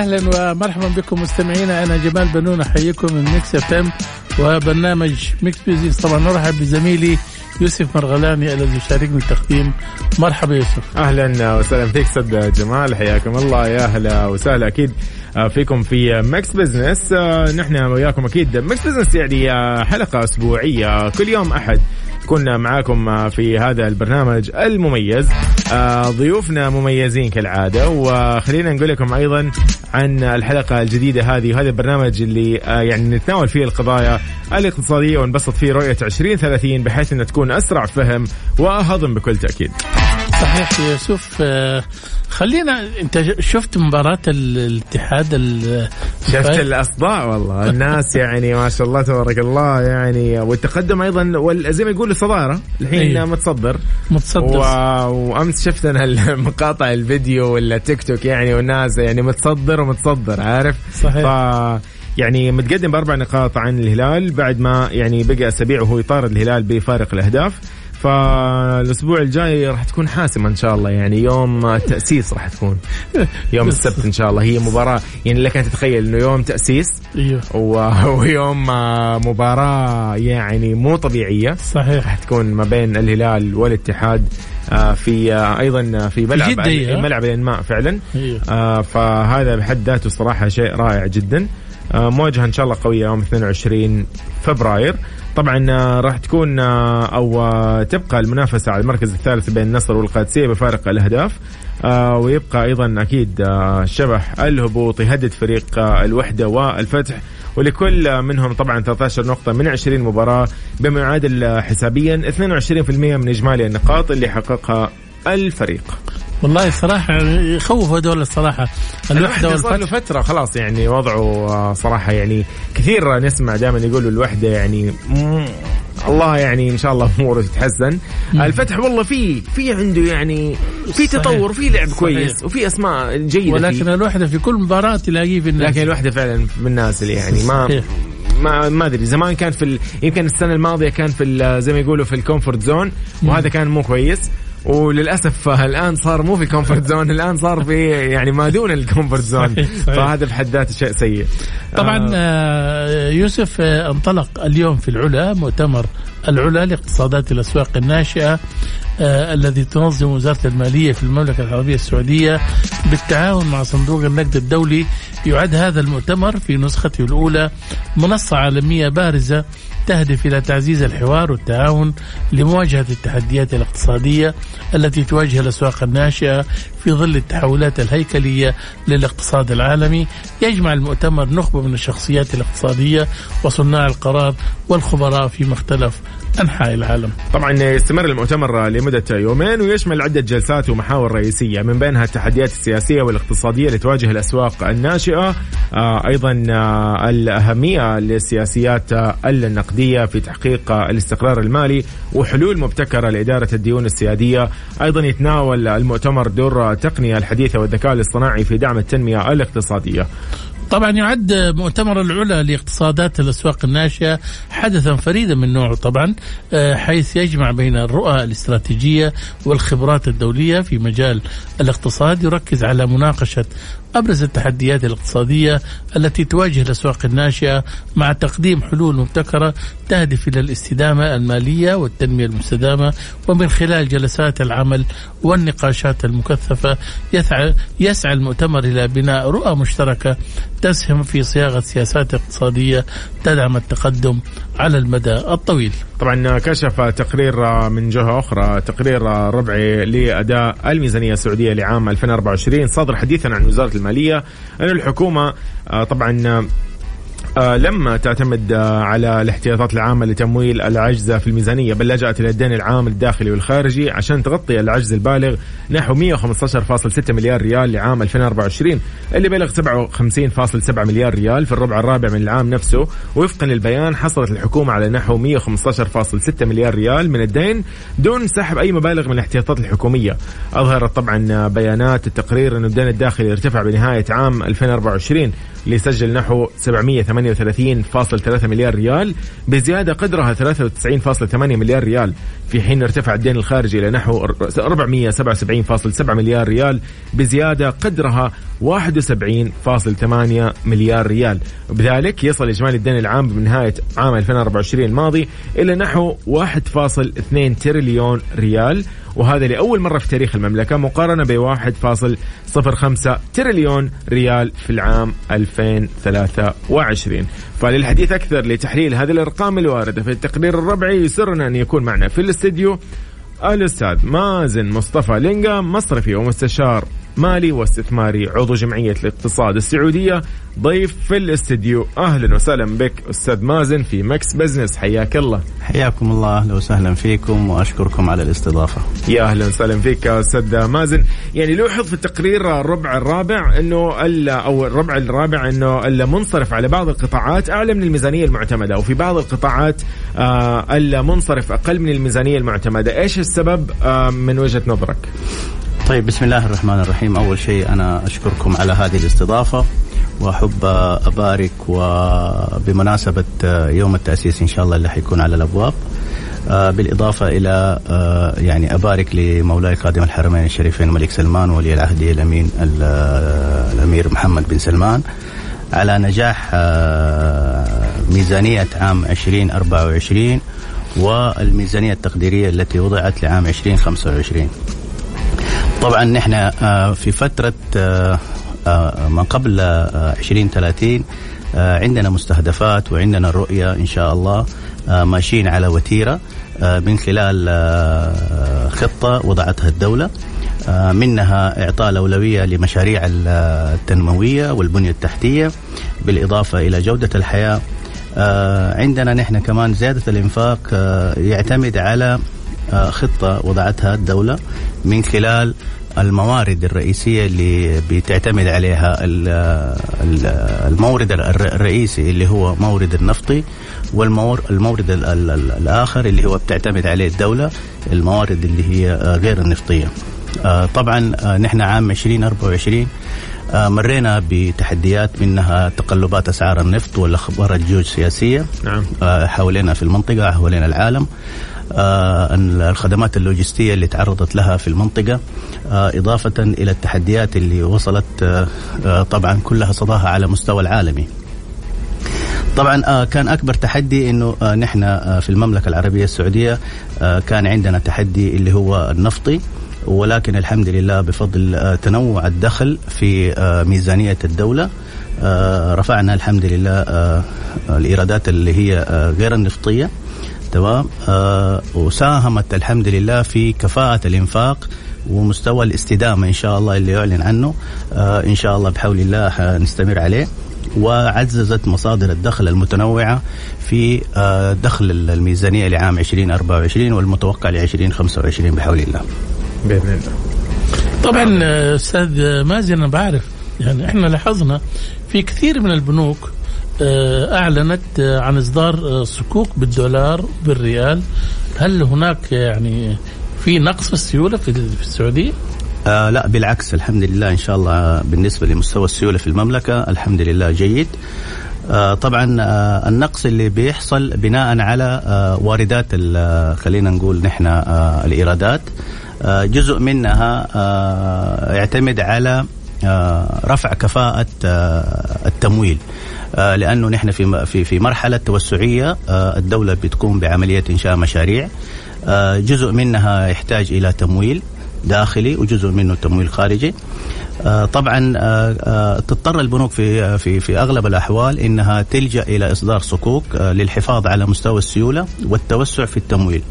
أهلا ومرحبا بكم مستمعينا. أنا جمال بنون أحييكم من ميكس اف ام وبرنامج ميكس بيزنس. طبعا نرحب بزميلي يوسف مرغلاني الذي يشاركني التقديم. مرحبا يوسف. أهلا وسهلا فيك سيد جمال، حياكم الله. يا أهلا وسهلا أكيد فيكم في ميكس بيزنس. نحن وياكم أكيد ميكس بيزنس، يعني حلقة أسبوعية كل يوم أحد كنا معاكم في هذا البرنامج المميز. ضيوفنا مميزين كالعادة، وخلينا نقول لكم أيضا عن الحلقة الجديدة هذه. وهذا البرنامج اللي يعني نتناول فيه القضايا الاقتصادية ونبسط فيه رؤية 2030 بحيث أن تكون أسرع فهم وأهضم بكل تأكيد. صحيح يوسف. خلينا، انت شفت مباراة الاتحاد؟ شفت الأصداء والله. الناس يعني ما شاء الله تبارك الله، يعني والتقدم أيضا، وزي ما يقولوا الصدارة الحين متصدر. وأمس شفت أنا المقاطع الفيديو ولا تيك توك يعني، والناس يعني متصدر عارف. صحيح. يعني متقدم ب4 نقاط عن الهلال بعد ما يعني بقى أسابيع وهو يطارد الهلال بفارق الأهداف. فالأسبوع الجاي راح تكون حاسمة إن شاء الله، يعني يوم التأسيس راح تكون يوم السبت إن شاء الله. هي مباراة يعني لك أن تتخيل إنه يوم تأسيس ويوم مباراة يعني مو طبيعية. صحيح. راح تكون ما بين الهلال والاتحاد في أيضا في ملعب الإنماء فعلا. فهذا بحد ذاته صراحة شيء رائع جدا. مواجهة إن شاء الله قوية يوم 22 فبراير. طبعا راح تكون أو تبقى المنافسة على المركز الثالث بين النصر والقادسية بفارق الأهداف. ويبقى أيضا أكيد شبح الهبوط يهدد فريق الوحدة والفتح، ولكل منهم طبعا 13 نقطة من 20 مباراة، بما يعادل حسابيا 22% من إجمالي النقاط اللي حققها الفريق. والله صراحة يخوف هذول الصراحة. الوحدة صار له فترة خلاص يعني وضعه صراحة، يعني كثير نسمع دائما يقولوا الوحدة يعني الله يعني إن شاء الله أموره تتحسن. الفتح والله في عنده يعني في تطور، في لعب كويس وفي أسماء جيدة، ولكن الوحدة في كل مباراة تلاقيه في الناس. لكن الوحدة فعلا من الناس اللي يعني ما أدري. زمان كان في يمكن السنة الماضية كان في زي ما يقولوا في الكومفورت زون، وهذا كان مو كويس. وللأسف الآن صار مو في كومفورت زون، الآن صار في يعني ما دون الكومفورت زون. فهذا بحد ذاته شيء سيء. طبعا يوسف، انطلق اليوم في العلا مؤتمر العلا لاقتصادات الأسواق الناشئة الذي تنظم وزارة المالية في المملكة العربية السعودية بالتعاون مع صندوق النقد الدولي. يعد هذا المؤتمر في نسخته الأولى منصة عالمية بارزة تهدف إلى تعزيز الحوار والتعاون لمواجهة التحديات الاقتصادية التي تواجه الأسواق الناشئة في ظل التحولات الهيكلية للاقتصاد العالمي. يجمع المؤتمر نخبة من الشخصيات الاقتصادية وصناع القرار والخبراء في مختلف أنحاء العالم. طبعا يستمر المؤتمر لمدة يومين ويشمل عدة جلسات ومحاور رئيسية، من بينها التحديات السياسية والاقتصادية اللي تواجه الأسواق الناشئة، أيضا الأهمية للسياسيات النقدية في تحقيق الاستقرار المالي وحلول مبتكرة لإدارة الديون السيادية. أيضا يتناول المؤتمر دور التقنية الحديثة والذكاء الاصطناعي في دعم التنمية الاقتصادية. طبعا يعد مؤتمر العلا لاقتصادات الأسواق الناشئة حدثا فريدا من نوعه طبعا، حيث يجمع بين الرؤى الاستراتيجية والخبرات الدولية في مجال الاقتصاد. يركز على مناقشة أبرز التحديات الاقتصادية التي تواجه الأسواق الناشئة مع تقديم حلول مبتكرة تهدف إلى الاستدامة المالية والتنمية المستدامة. ومن خلال جلسات العمل والنقاشات المكثفة يسعى المؤتمر إلى بناء رؤى مشتركة تسهم في صياغة سياسات اقتصادية تدعم التقدم على المدى الطويل. طبعا كشف تقرير من جهة أخرى، تقرير ربعي لأداء الميزانية السعودية لعام 2024 صادر حديثا عن وزارة المالية أن الحكومة طبعا لما تعتمد على الاحتياطات العامة لتمويل العجز في الميزانية، بل لجأت إلى الدين العام الداخلي والخارجي عشان تغطي العجز البالغ نحو 115.6 مليار ريال لعام 2024 اللي بلغ 57.7 مليار ريال في الربع الرابع من العام نفسه. وفقا للبيان حصلت الحكومة على نحو 115.6 مليار ريال من الدين دون سحب أي مبالغ من الاحتياطات الحكومية. أظهرت طبعا بيانات التقرير أن الدين الداخلي ارتفع بنهاية عام 2024 ليسجل نحو 748 38.3 مليار ريال بزيادة قدرها 93.8 مليار ريال، في حين ارتفع الدين الخارجي إلى نحو 477.7 مليار ريال بزيادة قدرها 71.8 مليار ريال. وبذلك يصل إجمالي الدين العام بنهاية عام 2024 الماضي إلى نحو 1.2 تريليون ريال، وهذا لأول مرة في تاريخ المملكة، مقارنة ب 1.05 تريليون ريال في العام 2023. فللحديث أكثر لتحليل هذه الأرقام الواردة في التقرير الربعي يسرنا أن يكون معنا في الاستديو الأستاذ مازن مصطفى لينجا، مصرفي ومستشار مالي واستثماري، عضو جمعية الاقتصاد السعودية، ضيف في الاستديو. أهلا وسهلا بك أستاذ مازن في مكس بزنس، حياك الله. حياكم الله، أهلا وسهلا فيكم وأشكركم على الاستضافة. يا أهلا وسهلا فيك أستاذ مازن. يعني لوحظ في التقرير الربع الرابع أنه الربع الرابع أنه المنصرف على بعض القطاعات أعلى من الميزانية المعتمدة، وفي بعض القطاعات المنصرف أقل من الميزانية المعتمدة. إيش السبب من وجهة نظرك؟ طيب، بسم الله الرحمن الرحيم. أول شيء أنا أشكركم على هذه الاستضافة، وأحب أبارك وبمناسبة يوم التأسيس إن شاء الله اللي حيكون على الأبواب، بالإضافة إلى يعني أبارك لمولاي خادم الحرمين الشريفين الملك سلمان ولي العهد الأمين الأمير محمد بن سلمان على نجاح ميزانية عام 2024 والميزانية التقديرية التي وضعت لعام 2025. طبعا نحن في فترة ما قبل 2030 عندنا مستهدفات وعندنا الرؤية إن شاء الله، ماشيين على وتيرة من خلال خطة وضعتها الدولة، منها إعطاء الأولوية لمشاريع التنموية والبنية التحتية بالإضافة إلى جودة الحياة. عندنا نحن كمان زيادة الإنفاق يعتمد على خطة وضعتها الدولة من خلال الموارد الرئيسية اللي بتعتمد عليها المورد الرئيسي اللي هو مورد النفطي، والمورد الآخر اللي هو بتعتمد عليه الدولة الموارد اللي هي غير النفطية. طبعا نحن عام 2024 مرينا بتحديات، منها تقلبات أسعار النفط والأخبار الجيوسياسية حوالينا في المنطقة حوالينا العالم، الخدمات اللوجستية اللي تعرضت لها في المنطقة، إضافة إلى التحديات اللي وصلت طبعا كلها صداها على مستوى العالمي. طبعا كان أكبر تحدي إنه نحن في المملكة العربية السعودية كان عندنا تحدي اللي هو النفطي، ولكن الحمد لله بفضل تنوع الدخل في ميزانية الدولة رفعنا الحمد لله الإيرادات اللي هي غير النفطية، تمام، وساهمت الحمد لله في كفاءة الإنفاق ومستوى الاستدامة إن شاء الله اللي يعلن عنه إن شاء الله بحول الله نستمر عليه، وعززت مصادر الدخل المتنوعة في دخل الميزانية لعام 2024 والمتوقع ل 2025 بحول الله بإذن الله. طبعا أستاذ مازن، أنا بعرف يعني إحنا لاحظنا في كثير من البنوك أعلنت عن إصدار صكوك بالدولار بالريال. هل هناك يعني في نقص في السيولة في السعودية؟ لا بالعكس، الحمد لله إن شاء الله بالنسبة لمستوى السيولة في المملكة الحمد لله جيد. طبعا النقص اللي بيحصل بناء على واردات خلينا نقول نحن الإيرادات، جزء منها يعتمد على رفع كفاءة التمويل، لأنه نحن في مرحلة توسعية الدولة بتقوم بعملية إنشاء مشاريع، جزء منها يحتاج إلى تمويل داخلي وجزء منه تمويل خارجي. طبعا تضطر البنوك في أغلب الأحوال إنها تلجأ إلى إصدار صكوك للحفاظ على مستوى السيولة والتوسع في التمويل.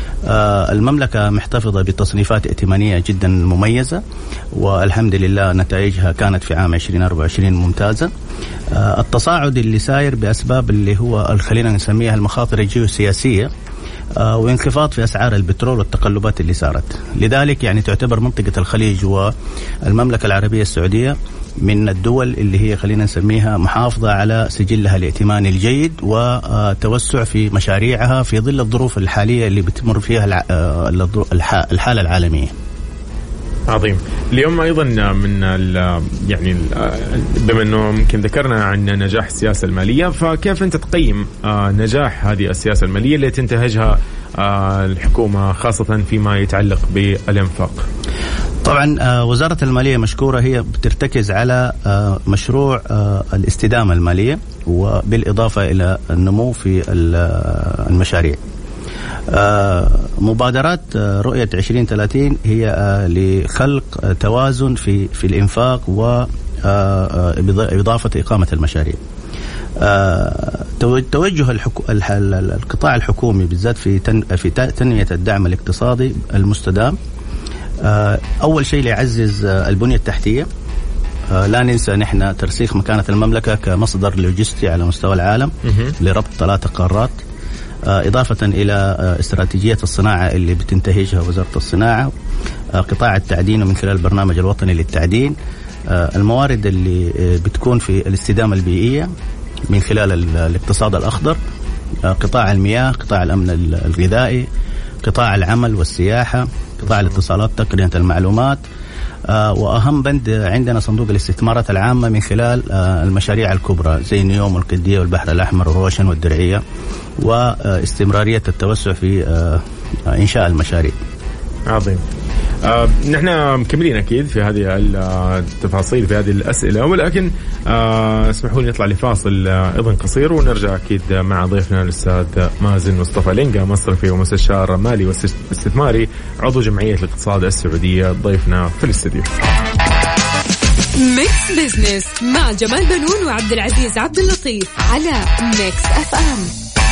المملكة محتفظة بتصنيفات ائتمانية جدا مميزة، والحمد لله نتائجها كانت في عام 2024 ممتازة. التصاعد اللي ساير بأسباب اللي هو خلينا نسميها المخاطر الجيوسياسية وانخفاض في أسعار البترول والتقلبات اللي صارت، لذلك يعني تعتبر منطقة الخليج والمملكة العربية السعودية من الدول اللي هي خلينا نسميها محافظة على سجلها الائتماني الجيد وتوسع في مشاريعها في ظل الظروف الحالية اللي بتمر فيها الحالة العالمية. عظيم. اليوم أيضا من يعني بما أنه يمكن ذكرنا عن نجاح السياسة المالية، فكيف أنت تقيم نجاح هذه السياسة المالية اللي تنتهجها الحكومة خاصة فيما يتعلق بالإنفاق؟ طبعا وزارة المالية مشكورة، هي بترتكز على مشروع الاستدامة المالية وبالإضافة إلى النمو في المشاريع. مبادرات رؤية 2030 هي لخلق توازن في الإنفاق وإضافة إقامة المشاريع. توجه القطاع الحكومي بالذات في تنمية الدعم الاقتصادي المستدام، أول شيء ليعزز البنية التحتية. لا ننسى نحن ترسيخ مكانة المملكة كمصدر لوجستي على مستوى العالم لربط 3 قارات، إضافة إلى استراتيجية الصناعة اللي بتنتهجها وزارة الصناعة، قطاع التعدين من خلال البرنامج الوطني للتعدين، الموارد اللي بتكون في الاستدامة البيئية من خلال الاقتصاد الأخضر، قطاع المياه، قطاع الأمن الغذائي، قطاع العمل والسياحة، قطاع الاتصالات، تقنية المعلومات، وأهم بند عندنا صندوق الاستثمارات العامة من خلال المشاريع الكبرى زي نيوم والقدية والبحر الأحمر والروشن والدرعية، واستمرارية التوسع في إنشاء المشاريع. عظيم. نحن مكملين أكيد في هذه التفاصيل في هذه الأسئلة، ولكن اسمحوا لي نطلع لفاصل أيضا قصير ونرجع أكيد مع ضيفنا الأستاذ مازن مصطفى لينجا، مصرفي ومستشار مالي واستثماري، عضو جمعية الاقتصاد السعودية، ضيفنا في الاستديو. ميكس بزنس مع جمال بنون وعبد العزيز عبد اللطيف على ميكس اف ام.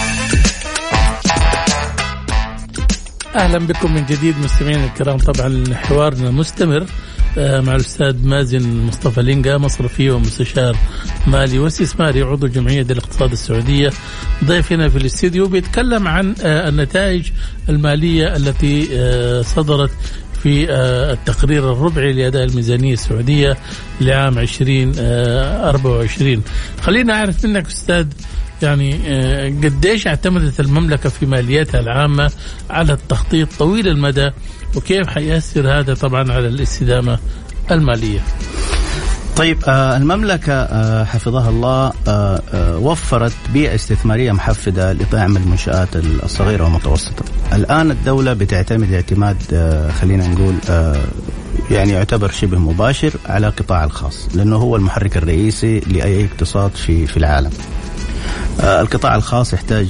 أهلا بكم من جديد مستمعين الكرام. طبعا حوارنا مستمر مع الأستاذ مازن مصطفى لينجا، مصرفي ومستشار مالي واستثماري، عضو جمعية الاقتصاد السعودية، ضيفنا في الاستديو. بيتكلم عن النتائج المالية التي صدرت في التقرير الربعي لأداء الميزانية السعودية لعام 2024. خلينا أعرف منك أستاذ، يعني قديش اعتمدت المملكة في مالياتها العامة على التخطيط طويل المدى، وكيف حيأثر هذا طبعا على الاستدامة المالية؟ طيب، المملكة حفظها الله وفرت بيئة استثمارية محفزة لدعم المنشآت الصغيرة والمتوسطة. الآن الدولة بتعتمد اعتماد خلينا نقول يعني يعتبر شبه مباشر على القطاع الخاص، لأنه هو المحرك الرئيسي لأي اقتصاد في العالم. القطاع الخاص يحتاج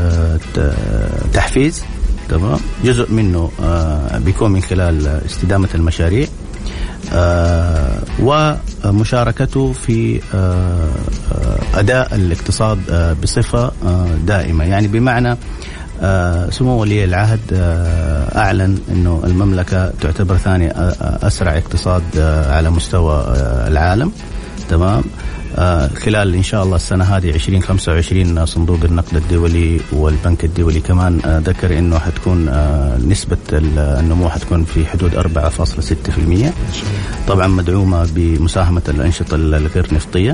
تحفيز، تمام، جزء منه بيكون من خلال استدامة المشاريع ومشاركته في أداء الاقتصاد بصفة دائمة. يعني بمعنى سمو ولي العهد أعلن أنه المملكة تعتبر ثاني أسرع اقتصاد على مستوى العالم، تمام. خلال إن شاء الله السنة هذه 2025 صندوق النقد الدولي والبنك الدولي كمان ذكر إنه حتكون نسبة النمو حتكون في حدود 4.6%، طبعا مدعومة بمساهمة الأنشطة الغير نفطية.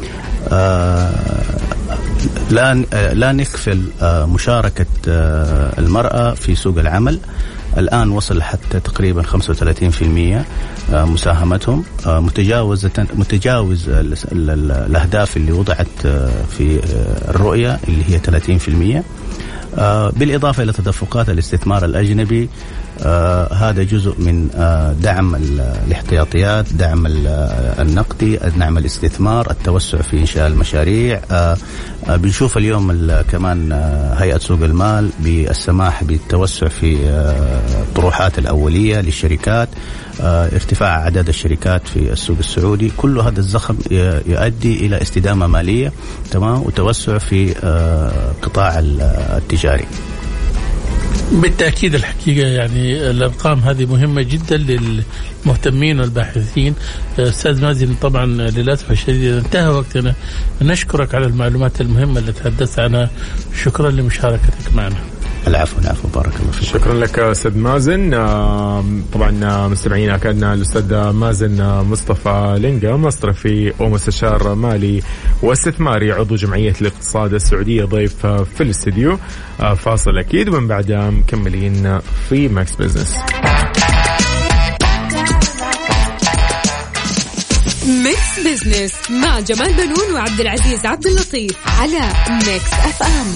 لا نغفل مشاركة المرأة في سوق العمل، الآن وصل حتى تقريبا 35% مساهمتهم، متجاوز الأهداف اللي وضعت في الرؤية اللي هي 30%. بالإضافة إلى تدفقات الاستثمار الأجنبي، هذا جزء من دعم الاحتياطيات، دعم النقدي، دعم الاستثمار، التوسع في إنشاء المشاريع. بنشوف اليوم كمان هيئة سوق المال بالسماح بالتوسع في الطروحات الأولية للشركات، ارتفاع عدد الشركات في السوق السعودي. كل هذا الزخم يؤدي إلى استدامة مالية، تمام، وتوسع في قطاع التجاري. بالتأكيد الحقيقة يعني الأرقام هذه مهمة جدا للمهتمين والباحثين. أستاذ مازن، طبعا للأسف الشديد انتهى وقتنا، نشكرك على المعلومات المهمة اللي تحدثت عنها، شكرا لمشاركتك معنا. العفو، بارك الله فيك. شكرا لك أستاذ مازن. طبعا مستمعينا كان الأستاذ مازن مصطفى لينجا، مصرفي ومستشار مالي واستثماري، عضو جمعية الاقتصاد السعودية، ضيف في الاستديو. فاصل أكيد، ومن بعدها مكملين في ماكس بزنس. ميكس بزنس مع جمال بنون وعبد العزيز عبد اللطيف على ميكس اف ام.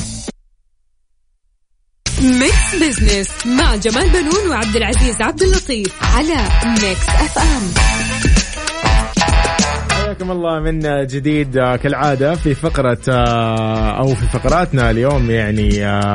ميكس بزنس مع جمال بنون وعبد العزيز عبد اللطيف على ميكس اف ام. حياكم الله من جديد كالعادة في فقرة أو في فقراتنا اليوم. يعني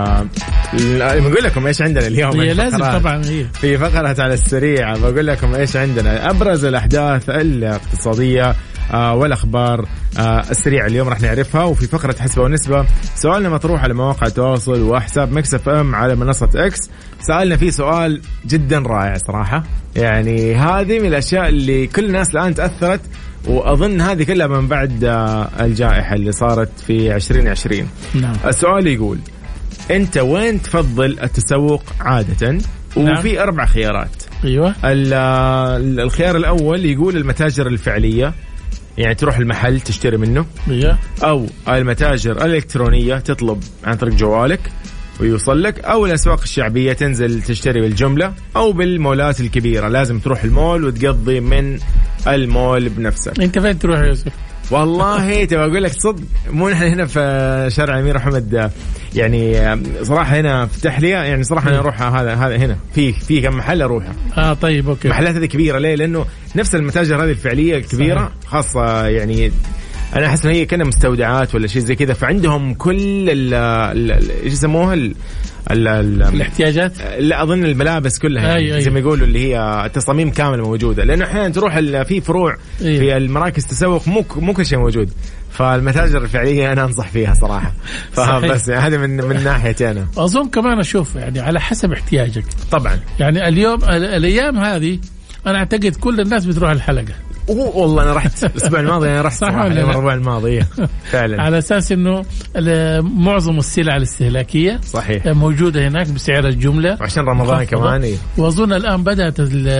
بقول لكم إيش عندنا اليوم. هي لازم طبعا هي في فقرة على السريع بقول لكم إيش عندنا أبرز الأحداث الاقتصادية والأخبار السريعة اليوم راح نعرفها. وفي فقرة حسبة ونسبة سؤالنا مطروح على مواقع التواصل وحساب ميكس اف ام على منصة اكس. سألنا فيه سؤال جدا رائع صراحة. يعني هذه من الأشياء اللي كل الناس الآن تأثرت، وأظن هذه كلها من بعد الجائحة اللي صارت في 2020. نعم. السؤال يقول أنت وين تفضل التسوق عادة؟ وفي نعم. 4 خيارات. أيوة. الخيار الأول يقول المتاجر الفعلية، يعني تروح المحل تشتري منه. أيوة. أو المتاجر الإلكترونية تطلب عن طريق جوالك ويوصل لك. أو الأسواق الشعبية تنزل تشتري بالجملة. أو بالمولات الكبيرة لازم تروح المول وتقضي من المول بنفسك. أنت فين تروح يا يوسف؟ والله تبغى أقول لك صدق مو نحن هنا في شارع أمير محمد. يعني صراحة هنا في تحلية، يعني صراحة أنا أروح هذا هنا في كم محل أروحها. طيب أوكي. محلات هذه كبيرة ليه؟ لأنه نفس المتاجر هذه الفعلية كبيرة خاصة. يعني أنا أحس إن هي كنا مستودعات ولا شيء زي كذا، فعندهم كل إيش يسموها الاحتياجات. لا أظن الملابس كلها يعني زي ما يقولوا اللي هي التصاميم كاملة موجودة. لأنه أحيانا تروح في فروع في المراكز تسوق مو كل شيء موجود. فالمتاجر الفعلية أنا أنصح فيها صراحة. فبس يعني هذا من ناحيتي أنا. أظن كمان أشوف يعني على حسب احتياجك طبعا. يعني الأيام هذه أنا أعتقد كل الناس بتروح الحلقة. والله أنا رحت الأسبوع الماضي. أنا رحت صراحة الأسبوع الماضي فعلا على أساس إنه معظم السلع الاستهلاكية صحيح موجودة هناك بسعر الجملة عشان رمضان كمان. وأظن الآن بدأت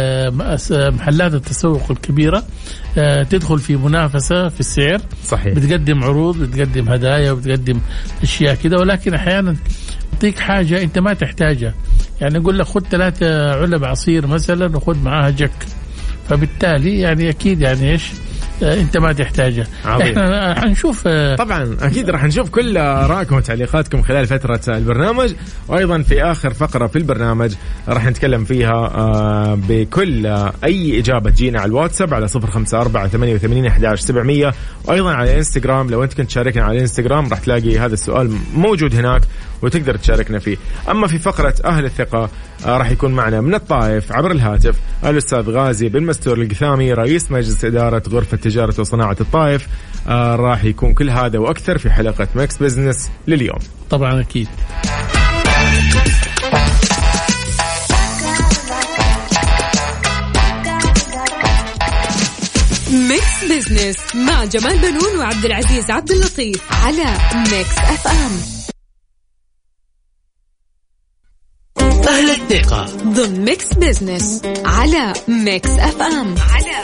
محلات التسوق الكبيرة تدخل في منافسة في السعر. صحيح. بتقدم عروض، بتقدم هدايا، وبتقدم أشياء كده، ولكن أحيانا تعطيك حاجة أنت ما تحتاجها. يعني أقول لك خد 3 علب عصير مثلا وخد معاها جك، فبالتالي يعني أكيد يعني إيش أنت ما تحتاجه. إحنا حنشوف طبعا أكيد راح نشوف كل آرائكم وتعليقاتكم خلال فترة البرنامج. وأيضا في آخر فقرة في البرنامج راح نتكلم فيها بكل أي إجابة تجينا على الواتساب على 0548811700. وأيضا على الانستغرام لو أنت كنت تشاركنا على الانستغرام راح تلاقي هذا السؤال موجود هناك وتقدر تشاركنا فيه. أما في فقرة أهل الثقة راح يكون معنا من الطائف عبر الهاتف الأستاذ غازي بن مستور القثامي رئيس مجلس إدارة غرفة تجارة وصناعة الطائف. راح يكون كل هذا وأكثر في حلقة ميكس بزنس لليوم. طبعا أكيد. ميكس بزنس مع جمال بنون وعبد العزيز عبد اللطيف على ميكس اف ام. أهل الثقة ضمن ميكس بزنس على ميكس اف ام.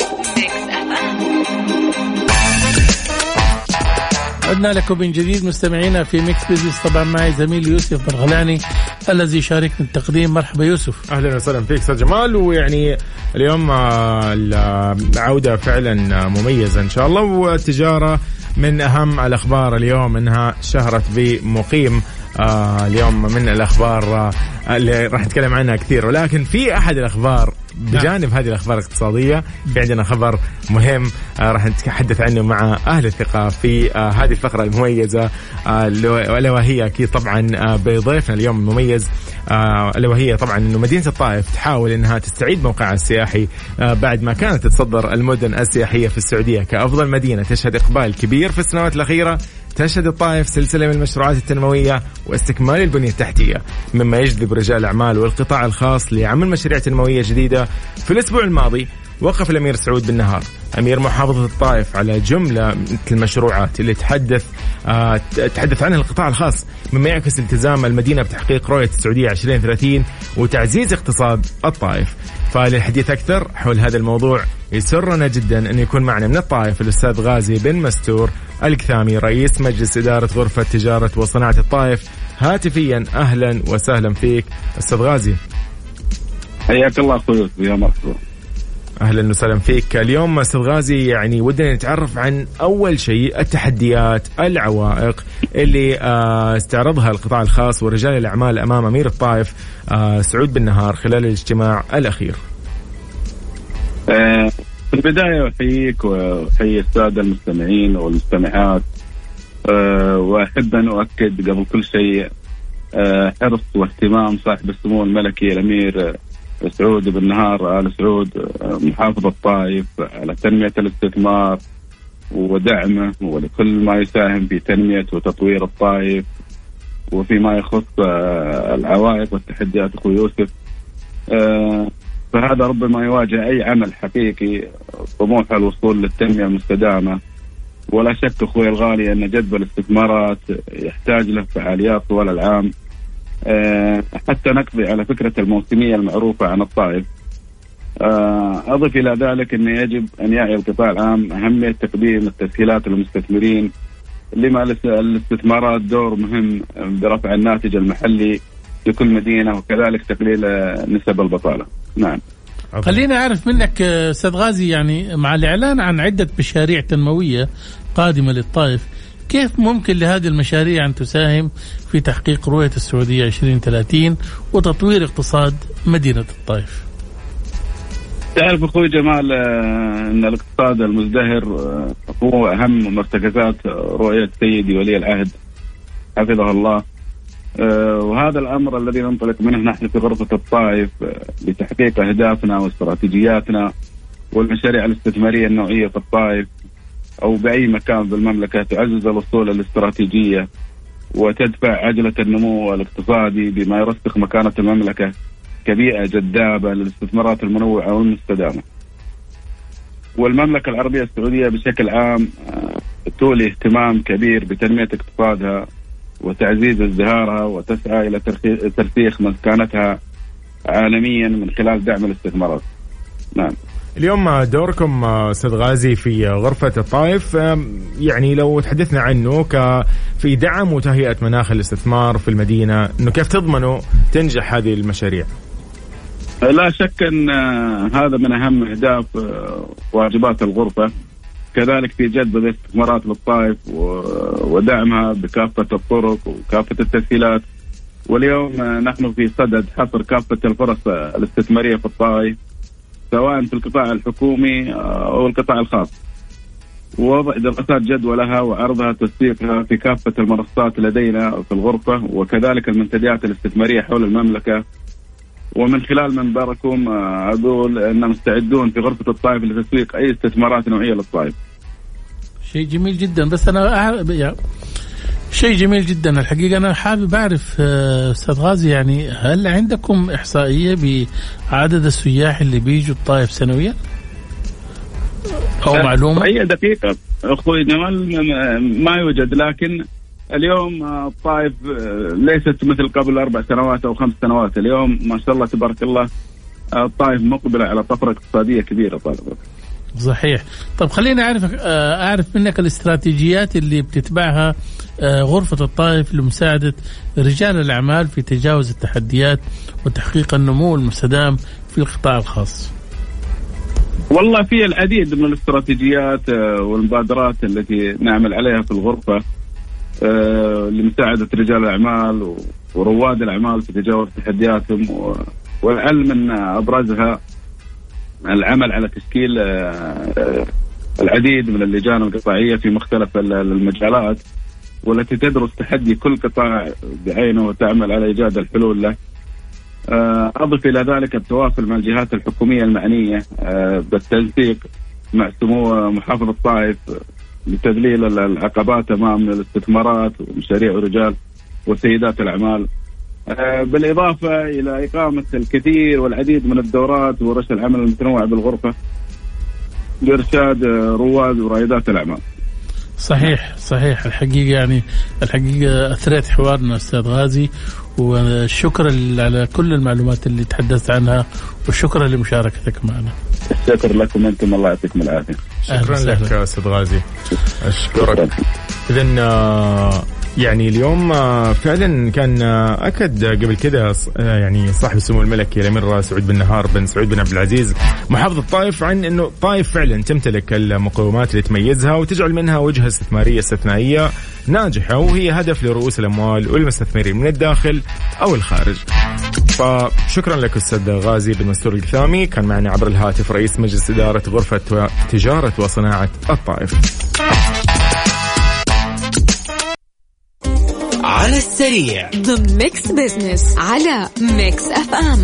عدنا لكم من جديد مستمعينا في ميكس بزنس. طبعا معي زميل يوسف برغلاني الذي يشاركنا التقديم. مرحبا يوسف. أهلا وسهلا فيك أستاذ جمال. ويعني اليوم العودة فعلا مميزة إن شاء الله. والتجارة من أهم الأخبار اليوم أنها شهرت بمقيم. اليوم من الأخبار اللي راح نتكلم عنها كثير، ولكن في أحد الأخبار بجانب هذه الأخبار الاقتصادية في عندنا خبر مهم راح نتحدث عنه مع أهل الثقة في هذه الفقرة المميزة، ألا وهي أكيد طبعا بضيفنا اليوم المميز، ألا وهي طبعا أنه مدينة الطائف تحاول أنها تستعيد موقعها السياحي بعد ما كانت تتصدر المدن السياحية في السعودية كأفضل مدينة تشهد إقبال كبير في السنوات الأخيرة. تشهد الطائف سلسلة من المشروعات التنموية واستكمال البنية التحتية مما يجذب رجال الأعمال والقطاع الخاص لعمل مشاريع تنموية جديدة. في الأسبوع الماضي وقف الأمير سعود بن نهار أمير محافظة الطائف على جملة من المشروعات اللي تحدث عنها القطاع الخاص مما يعكس التزام المدينة بتحقيق رؤية السعودية 2030 وتعزيز اقتصاد الطائف. فللحديث أكثر حول هذا الموضوع يسرنا جدا أن يكون معنا من الطائف الأستاذ غازي بن مستور القثامي رئيس مجلس إدارة غرفة تجارة وصناعة الطائف هاتفيا. أهلا وسهلا فيك أستاذ غازي. حياك الله أخوي يا مرحبا. أهلا وسهلا فيك. اليوم أستاذ غازي يعني ودنا نتعرف عن أول شيء التحديات العوائق اللي استعرضها القطاع الخاص ورجال الأعمال أمام أمير الطائف سعود بن نهار خلال الاجتماع الأخير. في البداية أحييك وأحيي السادة المستمعين والمستمعات، وأحب أن أؤكد قبل كل شيء حرص واهتمام صاحب السمو الملكي الأمير سعود بن نهار آل سعود محافظ الطائف على تنمية الاستثمار ودعمه ولكل ما يساهم في تنمية وتطوير الطائف وفيما يخص العوائق والتحديات. أخوي يوسف، فهذا ربما يواجه أي عمل حقيقي طموح الوصول للتنمية المستدامة. ولا شك أخوي الغالي أن جذب الاستثمارات يحتاج له فعاليات طوال العام حتى نقضي على فكرة الموسمية المعروفة عن الطائف. أضف إلى ذلك أن يجب أن يعي القطاع العام أهمية تقديم التسهيلات للمستثمرين، لما الاستثمارات دور مهم برفع الناتج المحلي في كل مدينة وكذلك تقليل نسب البطالة. نعم. خلينا أعرف منك أستاذ غازي، يعني مع الإعلان عن عدة مشاريع تنموية قادمة للطائف، كيف ممكن لهذه المشاريع أن تساهم في تحقيق رؤية السعودية 2030 وتطوير اقتصاد مدينة الطائف؟ تعرف أخوي جمال أن الاقتصاد المزدهر هو أهم مرتكزات رؤية سيدي ولي العهد حفظه الله، وهذا الأمر الذي ننطلق منه نحن في غرفة الطائف لتحقيق أهدافنا واستراتيجياتنا والمشاريع الاستثمارية النوعية في الطائف أو بأي مكان بالمملكة تعزز الوصول الاستراتيجية وتدفع عجلة النمو الاقتصادي بما يرسخ مكانة المملكة كبيئة جذابة للاستثمارات المنوعة والمستدامة. والمملكة العربية السعودية بشكل عام تولي اهتمام كبير بتنمية اقتصادها وتعزيز ازدهارها وتسعى إلى ترسيخ مكانتها عالميا من خلال دعم الاستثمارات. نعم. اليوم دوركم أستاذ غازي في غرفة الطائف، يعني لو تحدثنا عنه في دعم وتهيئة مناخ الاستثمار في المدينة، إنه كيف تضمنوا تنجح هذه المشاريع؟ لا شك أن هذا من أهم أهداف واجبات الغرفة، كذلك في جذب الاستثمارات للطائف ودعمها بكافة الطرق وكافة التسهيلات. واليوم نحن في صدد حصر كافة الفرص الاستثمارية في الطائف سواء في القطاع الحكومي أو القطاع الخاص، ووضع دراسات جدوى لها وعرضها تسويقها في كافة المنصات لدينا في الغرفة وكذلك المنتديات الاستثمارية حول المملكة. ومن خلال منبركم أقول أن مستعدون في غرفة الطائف لتسويق أي استثمارات نوعية للطائف. شيء جميل جدا. بس أنا شيء جميل جدا الحقيقة. أنا حابب أعرف أستاذ غازي، يعني هل عندكم إحصائية بعدد السياح اللي بيجوا الطائف سنويا أو معلومة؟ هي دقيقة أخوي جمال ما يوجد، لكن اليوم الطائف ليست مثل قبل 4 سنوات أو 5 سنوات. اليوم ما شاء الله تبارك الله الطائف مقبلة على طفرة اقتصادية كبيرة طالبا. صحيح. طب خلينا أعرف منك الاستراتيجيات اللي بتتبعها غرفة الطائف لمساعدة رجال الأعمال في تجاوز التحديات وتحقيق النمو المستدام في القطاع الخاص. والله في العديد من الاستراتيجيات والمبادرات التي نعمل عليها في الغرفة لمساعدة رجال الأعمال ورواد الأعمال في تجاوز تحدياتهم، والعلم من أبرزها العمل على تشكيل العديد من اللجان القطاعية في مختلف المجالات والتي تدرس تحدي كل قطاع بعينه وتعمل على إيجاد الحلول له. أضف إلى ذلك التواصل مع الجهات الحكومية المعنية بالتنسيق مع سمو محافظ الطائف لتذليل العقبات أمام الاستثمارات ومشاريع الرجال وسيدات الأعمال، بالإضافة إلى إقامة الكثير والعديد من الدورات ورش العمل المتنوعة بالغرفة لإرشاد رواد ورائدات الأعمال. صحيح الحقيقة، يعني الحقيقة أثرت حوارنا أستاذ غازي، وشكرا على كل المعلومات اللي تحدثت عنها وشكرا لمشاركتك معنا. الشكر لكم أنتم، الله يعطيكم العافية. شكرا لك أستاذ غازي، أشكرك. إذن يعني اليوم فعلا كان أكد قبل كده يعني صاحب السمو الملكي الأمير سعود بن نهار بن سعود بن عبد العزيز محافظ الطائف عن أنه الطائف فعلا تمتلك المقومات اللي تميزها وتجعل منها وجهة استثمارية استثنائية ناجحة، وهي هدف لرؤوس الأموال والمستثمرين من الداخل أو الخارج. فشكرا لك أستاذ غازي بن مستور القثامي، كان معنا عبر الهاتف رئيس مجلس إدارة غرفة تجارة وصناعة الطائف. على السريع ضمن ميكس بزنس على ميكس اف ام.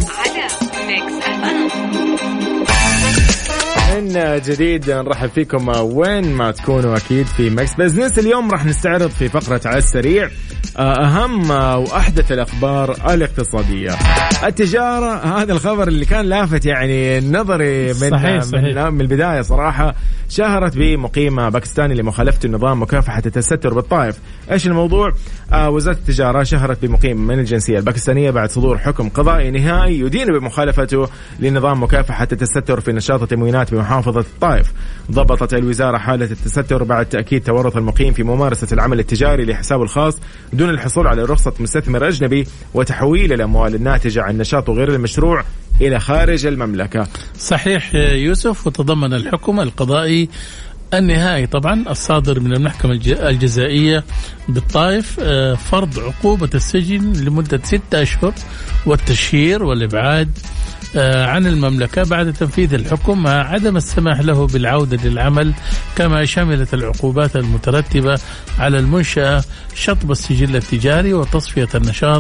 من جديد نرحب فيكم وين ما تكونوا أكيد في ميكس بزنس. اليوم راح نستعرض في فقرة على السريع أهم وأحدث الأخبار الاقتصادية. التجارة، هذا الخبر اللي كان لافت يعني نظري من البداية صراحة. شهرت بمقيم باكستاني لمخالفة النظام مكافحة التستر بالطائف. إيش الموضوع؟ وزارة التجارة شهرت بمقيم من الجنسية الباكستانية بعد صدور حكم قضائي نهائي يدين بمخالفته لنظام مكافحة التستر في نشاط التموينات بمحافظة الطائف. ضبطت الوزارة حالة التستر بعد تأكيد تورط المقيم في ممارسة العمل التجاري لحسابه الخاص دون الحصول على رخصة مستثمر أجنبي وتحويل الأموال الناتجة عن نشاطه غير المشروع إلى خارج المملكة. صحيح يوسف. وتضمن الحكم القضائي النهائي طبعا الصادر من المحكمة الجزائية بالطائف فرض عقوبة السجن لمدة 6 أشهر والتشهير والإبعاد عن المملكة بعد تنفيذ الحكم، مع عدم السماح له بالعودة للعمل، كما شملت العقوبات المترتبة على المنشأة شطب السجل التجاري وتصفية النشاط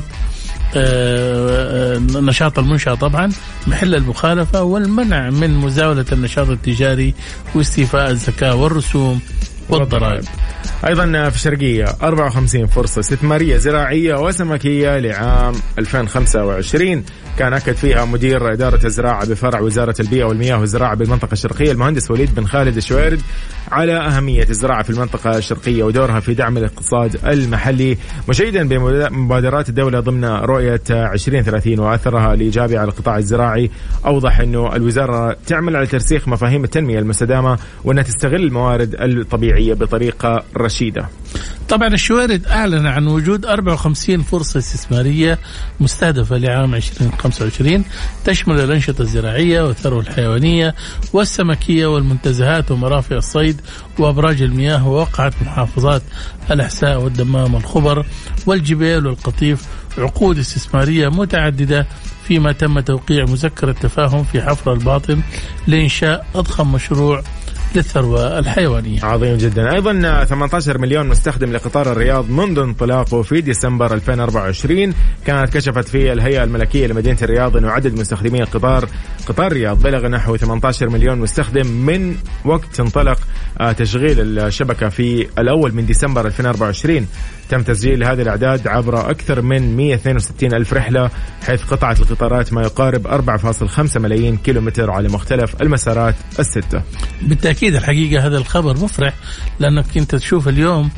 نشاط المنشأة طبعا محل المخالفة، والمنع من مزاولة النشاط التجاري واستيفاء الزكاة والرسوم والضرائب. أيضا في الشرقية 54 فرصة استثمارية زراعية وسمكية لعام 2025 كان أكد فيها مدير إدارة الزراعة بفرع وزارة البيئة والمياه والزراعة بالمنطقة الشرقية المهندس وليد بن خالد الشويرد على أهمية الزراعة في المنطقة الشرقية ودورها في دعم الاقتصاد المحلي، مشيدا بمبادرات الدولة ضمن رؤية 2030 وأثرها الإيجابي على القطاع الزراعي. أوضح أنه الوزارة تعمل على ترسيخ مفاهيم التنمية المستدامة وأنها تستغل الموارد الطبيعية بطريقة رشيدة. طبعا الشويرد أعلن عن وجود 54 فرصة استثمارية مستهدفة لعام 2025 تشمل الأنشطة الزراعية والثروة الحيوانية والسمكية والمنتزهات ومرافق الصيد وأبراج المياه، ووقعت محافظات الأحساء والدمام والخبر والجبال والقطيف عقود استثمارية متعددة، فيما تم توقيع مذكرة تفاهم في حفر الباطن لإنشاء أضخم مشروع للثروة الحيوانية. عظيم جدا. أيضا 18 مليون مستخدم لقطار الرياض منذ انطلاقه في ديسمبر 2024. كانت كشفت فيه الهيئة الملكية لمدينة الرياض أنه عدد مستخدمي قطار الرياض بلغ نحو 18 مليون مستخدم من وقت انطلق تشغيل الشبكة في الأول من ديسمبر 2024. تم تسجيل هذه الأعداد عبر أكثر من 162 ألف رحلة، حيث قطعت القطارات ما يقارب 4.5 ملايين كيلومتر على مختلف المسارات الستة. بالتأكيد الحقيقة هذا الخبر مفرح، لأنك أنت تشوف اليوم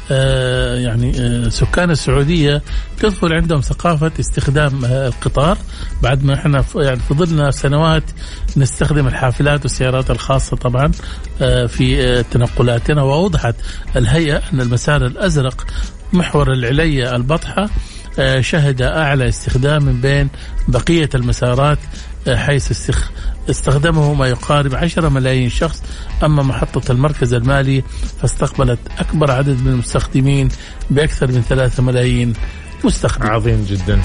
سكان السعودية تدخل عندهم ثقافة استخدام القطار، بعد ما احنا فضلنا سنوات نستخدم الحافلات والسيارات الخاصة طبعا في تنقلاتنا. وأوضحت الهيئة أن المسار الأزرق محور العليا البطحة شهد أعلى استخدام من بين بقية المسارات، حيث استخدمه ما يقارب 10 ملايين شخص. أما محطة المركز المالي فاستقبلت أكبر عدد من المستخدمين بأكثر من 3 ملايين مستخدم. عظيم جدا.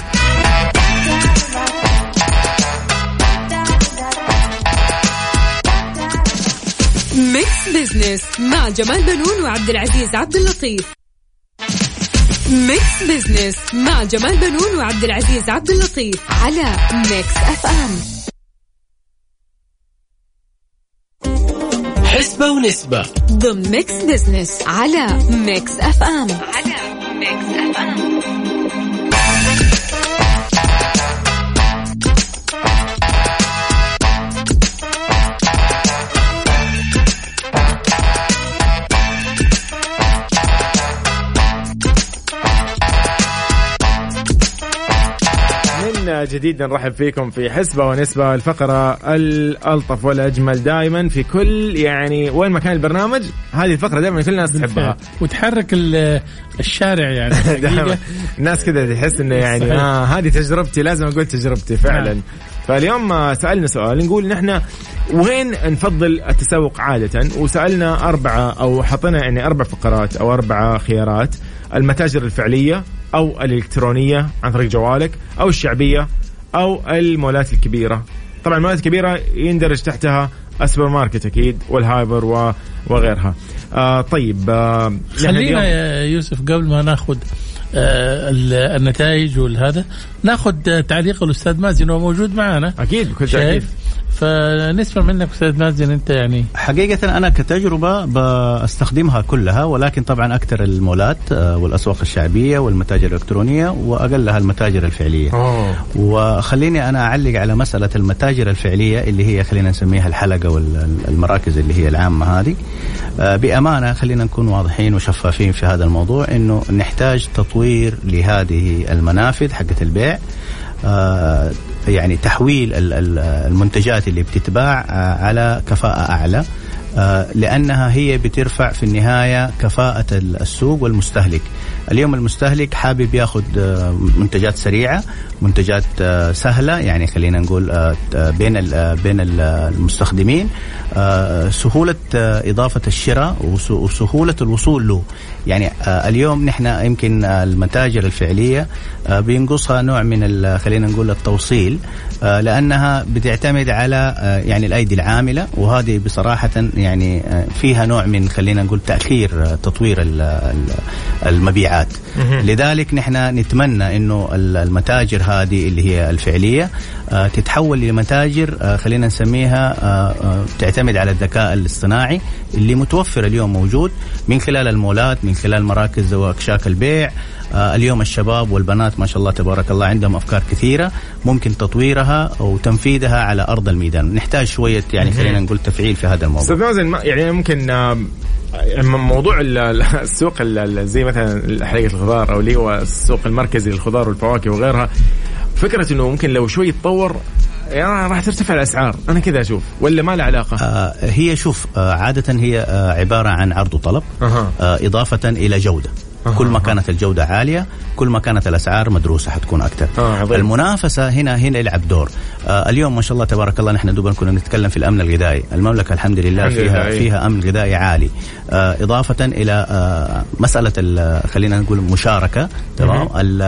ميكس بزنس مع جمال بنون وعبد العزيز عبد اللطيف. ميكس بزنس مع جمال بنون وعبد العزيز عبد اللطيف على ميكس اف ام. حسبة ونسبة ضمن ميكس بزنس على ميكس اف ام. من جديد نرحب فيكم في حسبة ونسبة، الفقرة الألطف والأجمل دائما في كل يعني وين مكان البرنامج. هذه الفقرة دائما كل الناس تحبها وتحرك الشارع يعني الناس كذا تحس إنه يعني هذه تجربتي، لازم أقول تجربتي فعلا. فاليوم سألنا سؤال نقول نحن وين نفضل التسوق عادة، وسألنا 4 أو حطينا يعني 4 فقرات أو 4 خيارات: المتاجر الفعلية أو الإلكترونية عن طريق جوالك أو الشعبية أو المولات الكبيرة. طبعا المولات الكبيرة يندرج تحتها السوبر ماركت أكيد والهايبر وغيرها. طيب خلينا يا يوسف قبل ما ناخذ النتائج والهذا ناخذ تعليق الأستاذ مازن هو موجود معنا أكيد بكل تأكيد. فنسمع منك أستاذ مازن. أنت يعني حقيقة أنا كتجربة بستخدمها كلها، ولكن طبعا أكثر المولات والأسواق الشعبية والمتاجر الإلكترونية وأقلها المتاجر الفعلية. وخليني أنا أعلق على مسألة المتاجر الفعلية اللي هي خلينا نسميها الحلقة والمراكز اللي هي العامة هذه. بأمانة خلينا نكون واضحين وشفافين في هذا الموضوع، إنه نحتاج تطوير لهذه المنافذ حقة البيع، يعني تحويل المنتجات اللي بتتباع على كفاءة أعلى، لأنها هي بترفع في النهاية كفاءة السوق والمستهلك. اليوم المستهلك حابب ياخد منتجات سريعة، منتجات سهلة، يعني خلينا نقول بين المستخدمين، سهولة إضافة الشراء وسهولة الوصول له. يعني اليوم نحن يمكن المتاجر الفعلية بينقصها نوع من خلينا نقول التوصيل، لأنها بتعتمد على يعني الأيدي العاملة، وهذه بصراحة يعني فيها نوع من خلينا نقول تأخير تطوير المبيعات. لذلك نحن نتمنى إنه المتاجر هذه اللي هي الفعلية تتحول لمتاجر خلينا نسميها تعتمد على الذكاء الاصطناعي اللي متوفر اليوم موجود من خلال المولات، من خلال مراكز وأكشاك البيع. اليوم الشباب والبنات ما شاء الله تبارك الله عندهم أفكار كثيرة ممكن تطويرها وتنفيذها على أرض الميدان. نحتاج شوية يعني خلينا نقول تفعيل في هذا الموضوع. يعني ممكن موضوع السوق زي مثلا حلقة الخضار أو اللي هو السوق المركزي للخضار والفواكه وغيرها، فكرة إنه ممكن لو شوي يتطور يعني راح ترتفع الأسعار. أنا كذا أشوف، ولا ما له علاقة؟ هي شوف عادة هي عبارة عن عرض وطلب إضافة إلى جودة. كل ما كانت الجودة عالية كل ما كانت الأسعار مدروسة حتكون أكثر. المنافسة هنا يلعب دور. اليوم ما شاء الله تبارك الله نحن دوبا كنا نتكلم في الأمن الغذائي. المملكة الحمد لله فيها أمن غذائي عالي، إضافة إلى مسألة خلينا نقول مشاركة، تمام،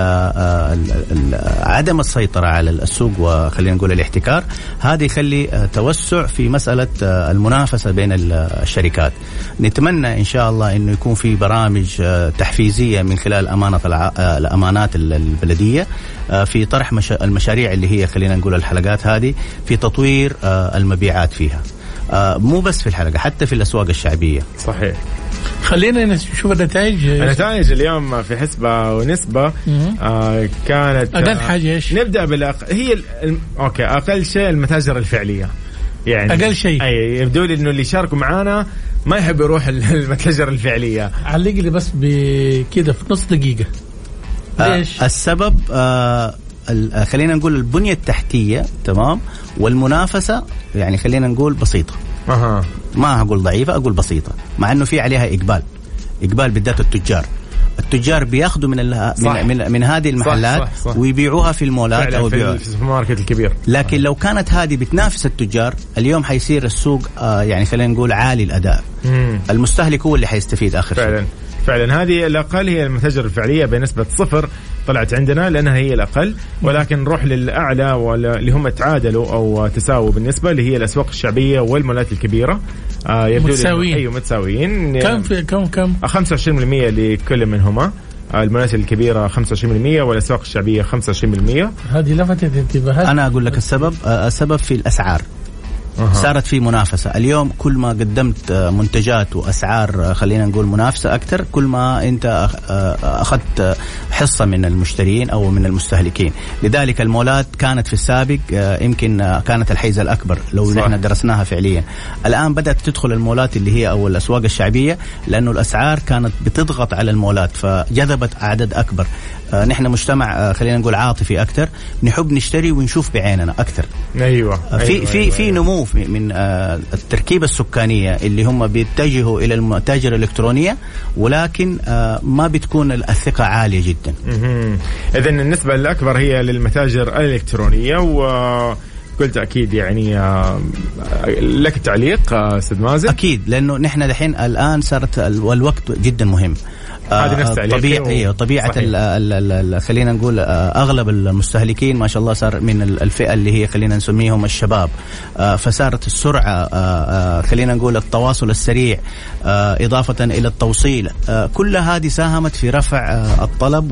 عدم السيطرة على السوق وخلينا نقول الاحتكار. هذه يخلي توسع في مسألة المنافسة بين الشركات. نتمنى إن شاء الله إنه يكون في برامج تحفيزية من خلال الأمانات البلدية في طرح المشاريع اللي هي خلينا نقول الحلقات هذه في تطوير المبيعات فيها، مو بس في الحلقة، حتى في الأسواق الشعبية. صحيح. خلينا نشوف النتائج. اليوم في حسبة ونسبة كانت أقل حاجة إيش؟ نبدأ هي أوكي، أقل شيء المتاجر الفعلية، يعني أقل شيء. أي يبدو لي إنه اللي شاركوا معانا ما يحب يروح المتاجر الفعلية. علق لي بس بكده في نص دقيقة. ليش؟ السبب خلينا نقول البنية التحتية، تمام، والمنافسة يعني خلينا نقول بسيطة. ما أقول ضعيفة، أقول بسيطة، مع إنه في عليها إقبال بالذات التجار بياخذوا من هذه المحلات صح. ويبيعوها في المولات أو في السوبر ماركت الكبير. لكن لو كانت هذه بتنافس التجار اليوم حيصير السوق يعني خلينا نقول عالي الأداء. المستهلك هو اللي حيستفيد آخر شيء. فعلا هذه الأقل هي المتاجر الفعلية بنسبة 0 طلعت عندنا لأنها هي الأقل، ولكن نروح للأعلى واللي هم تعادلوا أو تساووا بالنسبة اللي هي الأسواق الشعبية والمولات الكبيرة. متساويين. أيوة متساويين. كم 25% لكل منهما. المولات الكبيرة 25% والأسواق الشعبية 25%. هذه لفتت انتباهات. أنا أقول لك السبب في الأسعار. صارت في منافسة. اليوم كل ما قدمت منتجات وأسعار خلينا نقول منافسة أكثر، كل ما أنت أخذت حصة من المشترين أو من المستهلكين. لذلك المولات كانت في السابق يمكن كانت الحيز الأكبر لو نحن درسناها فعليا. الآن بدأت تدخل المولات اللي هي أو الأسواق الشعبية، لأنه الأسعار كانت بتضغط على المولات فجذبت أعداد أكبر. نحن مجتمع خلينا نقول عاطفي أكثر، نحب نشتري ونشوف بعيننا أكثر. في نمو من التركيبة السكانية اللي هم بيتجهوا إلى المتاجر الإلكترونية، ولكن ما بتكون الثقة عالية جدا. إذن النسبة الأكبر هي للمتاجر الإلكترونية. وقلت أكيد يعني لك تعليق أستاذ مازن؟ أكيد، لأنه نحن الحين الآن صارت الوقت جدا مهم. طبيعة خلينا نقول أغلب المستهلكين ما شاء الله صار من الفئة اللي هي خلينا نسميهم الشباب، فصارت السرعة خلينا نقول التواصل السريع إضافة إلى التوصيل، كل هذه ساهمت في رفع الطلب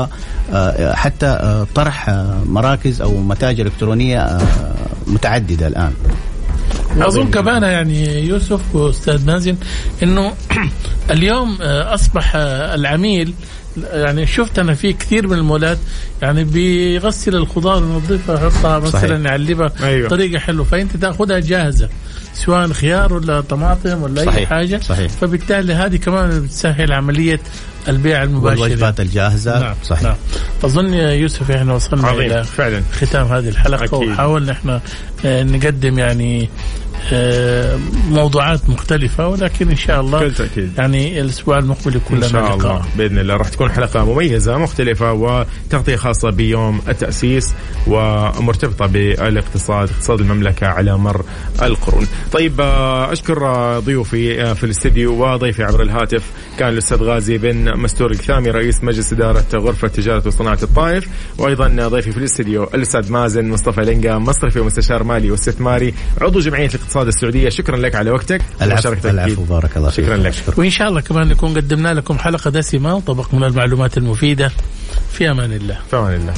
وحتى طرح مراكز أو متاجر إلكترونية متعددة الآن. أظن كمان يعني يوسف وأستاذ مازن إنه اليوم أصبح العميل، يعني شفت أنا في كثير من المولات يعني بيغسل الخضار ونظيفها يحطها مثلا يعلبها بطريقة حلوة، فأنت تأخذها جاهزة سواء خيار ولا طماطم ولا أي حاجة. فبالتالي هذه كمان بتسهل عملية البيع المباشر والوجبات الجاهزة. نعم. صحيح. نعم. أظن يا يوسف إحنا وصلنا إلى فعلا ختام هذه الحلقة، وحاولنا إحنا نقدم يعني موضوعات مختلفة، ولكن إن شاء الله يعني الأسبوع المقبل يكون لنا لقاء إن شاء الله بإذن الله. راح تكون حلقة مميزة مختلفة وتغطية خاصة بيوم التأسيس ومرتبطة بالاقتصاد، اقتصاد المملكة على مر القرون. طيب أشكر ضيوفي في الاستديو وضيفي عبر الهاتف كان الأستاذ غازي بن مستور الكثامي رئيس مجلس إدارة غرفة تجارة وصناعة الطائف، وأيضا ضيفي في الاستديو الأستاذ مازن مصطفى لنقا مصرفي ومستشار مالي واستثماري عضو جمعية الاقتصاد السعودية. شكرا لك على وقتك ومشاركتك. العفو، بارك الله فيك. شكرا لك. وإن شاء الله كمان نكون قدمنا لكم حلقة دسمة وطبق من المعلومات المفيدة. في أمان الله. في أمان الله.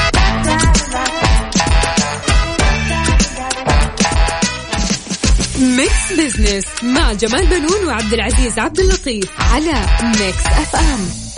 ميكس بزنس مع جمال بنون وعبد العزيز عبد اللطيف على ميكس FM.